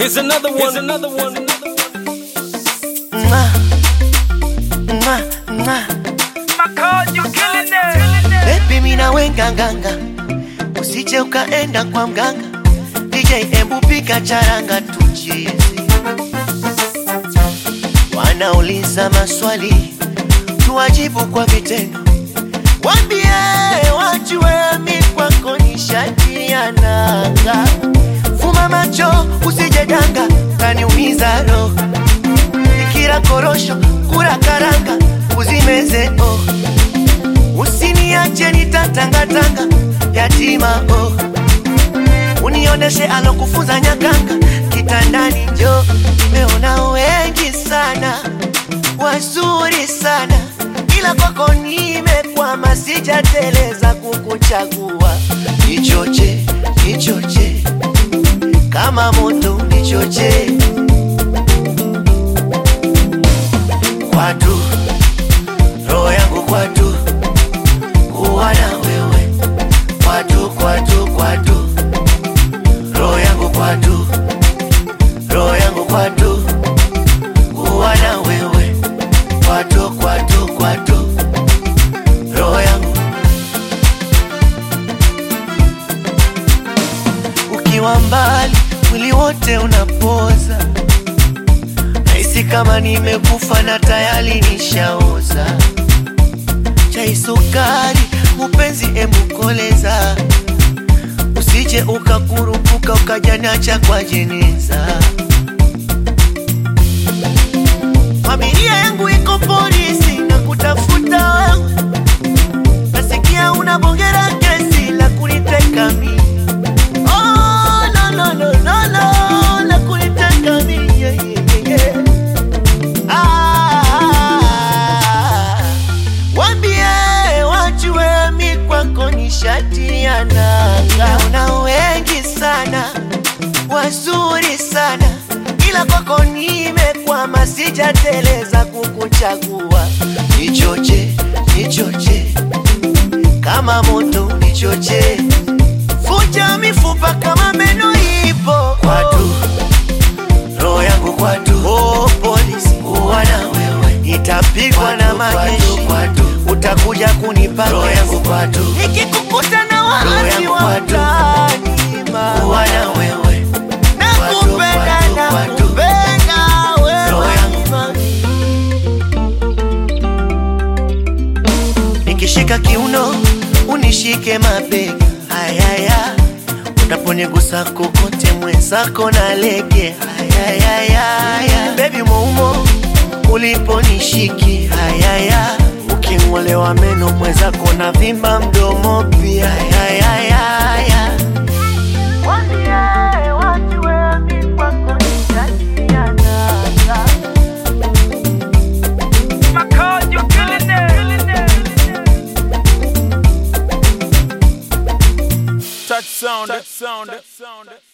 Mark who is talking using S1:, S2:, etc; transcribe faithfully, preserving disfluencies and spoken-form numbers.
S1: Here's another one. Here's another one.
S2: Mwah, mwah, mwah.
S1: Makod, you killing it.
S2: Baby mina wenga nganga, usije ukaenda kwa mganga. D J embu pika charanga tucheze. Wanauliza maswali, tuwajibu kwa vitendo. Wambie wajue mi kwako ni shati ya nanga. Fuma macho usije danga, kaniumiza roho. Nikira korosho, kura karanga, uzimeze oh. Usiniache nitatanga tanga, yatima oh. Unioneshe alokufunza nyakanga, kitandani njo. Nimeona wengi sana, wazuri sana, ila kwako nimekwama, sijateleza kukuchagua. Nichoche, nichoche, kama moto nichoche. Kwatu, roho yangu kwatu, kuwa na wewe. Kwatu, kwatu, kwatu, roho yangu kwatu, roho yangu kwatu, kuwa na wewe. Kwatu, kwatu, kwatu, roho yangu. Ukiwa mbali, mwili wote unapoza. Nahisi kama nimekufa na tayari nishaoza. Chai sukari, upenzi embu koleza. Usije ukakurupuka ukajanacha kwa jeneza. Familia yangu iko polisi na kutafuta wewe. Nasikia unabongera kesi la kuniteka mimi. Oh no no no no no, la kuniteka mimi yeah, yeah, yeah. Ah, wambie wajue mi kwako ni shati ya nanga. Una wengi sana, wazuri sana, ila kwako nimekwama, sijateleza kukuchagua. Nichoche, nichoche, kama moto nichoche. Fuja mifupa kama meno ipo. Kwatu, roho yangu kwatu, oh polisi, kuwa na wewe. Nitapigwa na majeshi, utakuja kunipa roho yangu kwatu. Nikikukuta na waasi wa mtaani, kuwa na wewe. Nakupenda, nakupenda wewe. Nikishika kiuno, unishike mabega. Ayaya, unaponigusa kokote mwenzako na lege. Ayaya, baby muumo, uliponishiki. Ayaya, ukingolewa meno mwenzako na vimba mdomo pia. Ayaya, wambie wajue mi kwako ni shati ya nanga.
S1: Makod, you killing it. Touch sound, touch sound, touch sound.